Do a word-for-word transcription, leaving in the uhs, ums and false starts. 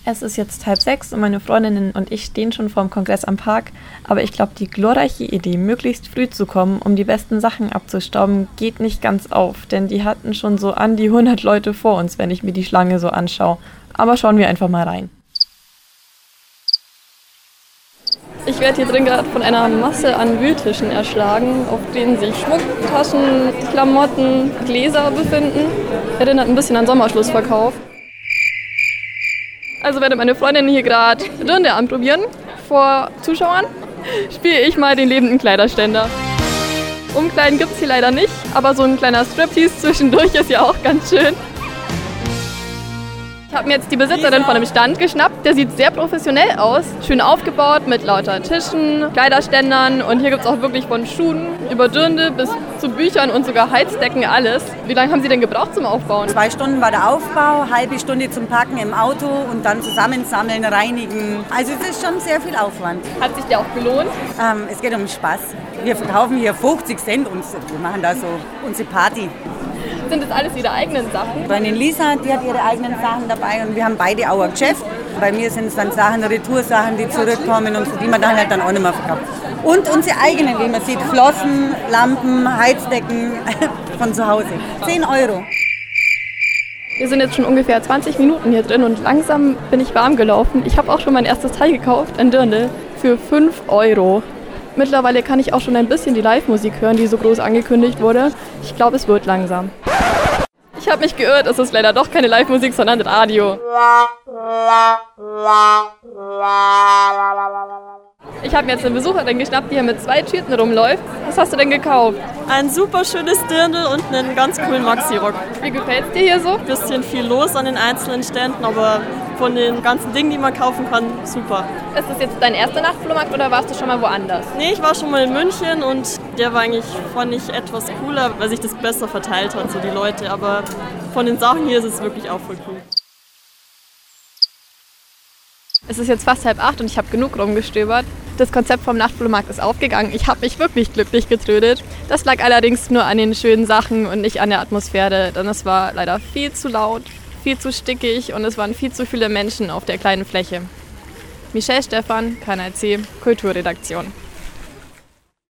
Es ist jetzt halb sechs und meine Freundinnen und ich stehen schon vorm Kongress am Park. Aber ich glaube, die glorreiche Idee, möglichst früh zu kommen, um die besten Sachen abzustauben, geht nicht ganz auf. Denn die hatten schon so an die hundert Leute vor uns, wenn ich mir die Schlange so anschaue. Aber schauen wir einfach mal rein. Ich werde hier drin gerade von einer Masse an Wühltischen erschlagen, auf denen sich Schmuck, Taschen, Klamotten, Gläser befinden. Erinnert ein bisschen an Sommerschlussverkauf. Also während meine Freundinnen hier gerade Dirndl anprobieren vor Zuschauern, spiele ich mal den lebenden Kleiderständer. Umkleiden gibt es hier leider nicht, aber so ein kleiner Striptease zwischendurch ist ja auch ganz schön. Ich habe mir jetzt die Besitzerin von einem Stand geschnappt. Der sieht sehr professionell aus. Schön aufgebaut mit lauter Tischen, Kleiderständern. Und hier gibt es auch wirklich von Schuhen über Dirndl bis zu Büchern und sogar Heizdecken alles. Wie lange haben Sie denn gebraucht zum Aufbauen? Zwei Stunden war der Aufbau, halbe Stunde zum Packen im Auto und dann zusammensammeln, reinigen. Also es ist schon sehr viel Aufwand. Hat sich der auch gelohnt? Ähm, es geht um Spaß. Wir verkaufen hier fünfzig Cent und wir machen da so unsere Party. Sind das alles Ihre eigenen Sachen? Bei den Lisa, die hat ihre eigenen Sachen dabei und wir haben beide auch ein Geschäft. Bei mir sind es dann Sachen, Retoursachen, die zurückkommen und die man dann halt dann auch nicht mehr verkauft. Und unsere eigenen, wie man sieht, Flossen, Lampen, Heizdecken von zu Hause. zehn Euro. Wir sind jetzt schon ungefähr zwanzig Minuten hier drin und langsam bin ich warm gelaufen. Ich habe auch schon mein erstes Teil gekauft, ein Dirndl, für fünf Euro. Mittlerweile kann ich auch schon ein bisschen die Live-Musik hören, die so groß angekündigt wurde. Ich glaube, es wird langsam. Ich habe mich geirrt, es ist leider doch keine Live-Musik, sondern Radio. Ich habe mir jetzt eine Besucherin geschnappt, die hier mit zwei Tüten rumläuft. Was hast du denn gekauft? Ein super schönes Dirndl und einen ganz coolen Maxi-Rock. Wie gefällt es dir hier so? Ein bisschen viel los an den einzelnen Ständen, aber von den ganzen Dingen, die man kaufen kann, super. Ist das jetzt dein erster Nachtflohmarkt oder warst du schon mal woanders? Nee, ich war schon mal in München und der war eigentlich, fand ich, etwas cooler, weil sich das besser verteilt hat, so die Leute. Aber von den Sachen hier ist es wirklich auch voll cool. Es ist jetzt fast halb acht und ich habe genug rumgestöbert. Das Konzept vom Nachtflohmarkt ist aufgegangen. Ich habe mich wirklich glücklich getrödet. Das lag allerdings nur an den schönen Sachen und nicht an der Atmosphäre, denn es war leider viel zu laut, viel zu stickig und es waren viel zu viele Menschen auf der kleinen Fläche. Michelle Stephan, Kanal C, Kulturredaktion.